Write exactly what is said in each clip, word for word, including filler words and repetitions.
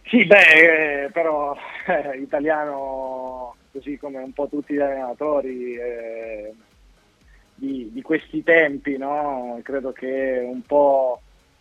Sì, beh, eh, però eh, italiano, così come un po' tutti gli allenatori eh, di, di questi tempi, no? Credo che un po'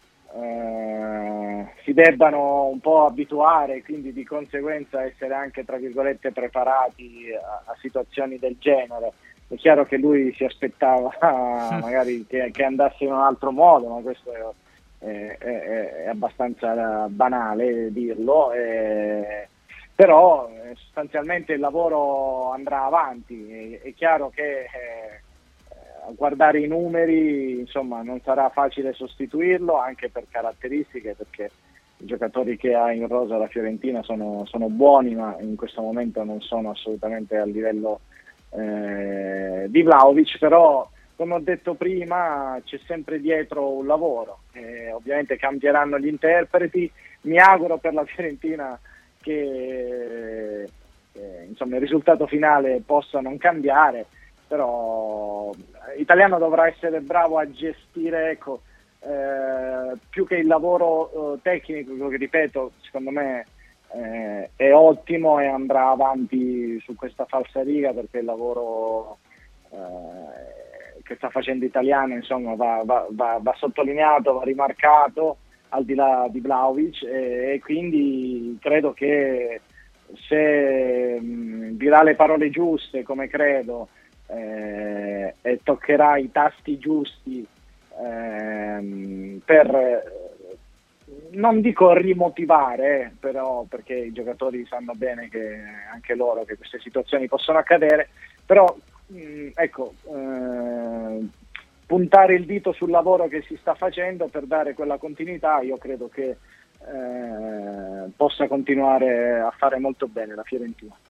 eh, si debbano un po' abituare, quindi di conseguenza essere anche, tra virgolette, preparati a, a situazioni del genere. È chiaro che lui si aspettava magari che, che andasse in un altro modo, ma questo è è, è, è abbastanza banale dirlo, eh, però eh, sostanzialmente il lavoro andrà avanti. È, è chiaro che eh, a guardare i numeri, insomma, non sarà facile sostituirlo anche per caratteristiche, perché i giocatori che ha in rosa la Fiorentina sono, sono buoni, ma in questo momento non sono assolutamente a livello eh, di Vlahovic. Però come ho detto prima c'è sempre dietro un lavoro, eh, ovviamente cambieranno gli interpreti, mi auguro per la Fiorentina che eh, insomma, il risultato finale possa non cambiare, però l'italiano dovrà essere bravo a gestire, ecco, eh, più che il lavoro eh, tecnico, che ripeto secondo me eh, è ottimo e andrà avanti su questa falsariga, perché il lavoro eh, che sta facendo italiano insomma va, va, va, va sottolineato, va rimarcato al di là di Vlahovic, e, e quindi credo che se mh, dirà le parole giuste, come credo, eh, e toccherà i tasti giusti ehm, per, non dico rimotivare, eh, però, perché i giocatori sanno bene che anche loro che queste situazioni possono accadere, però mh, ecco, eh, puntare il dito sul lavoro che si sta facendo per dare quella continuità, io credo che eh, possa continuare a fare molto bene la Fiorentina.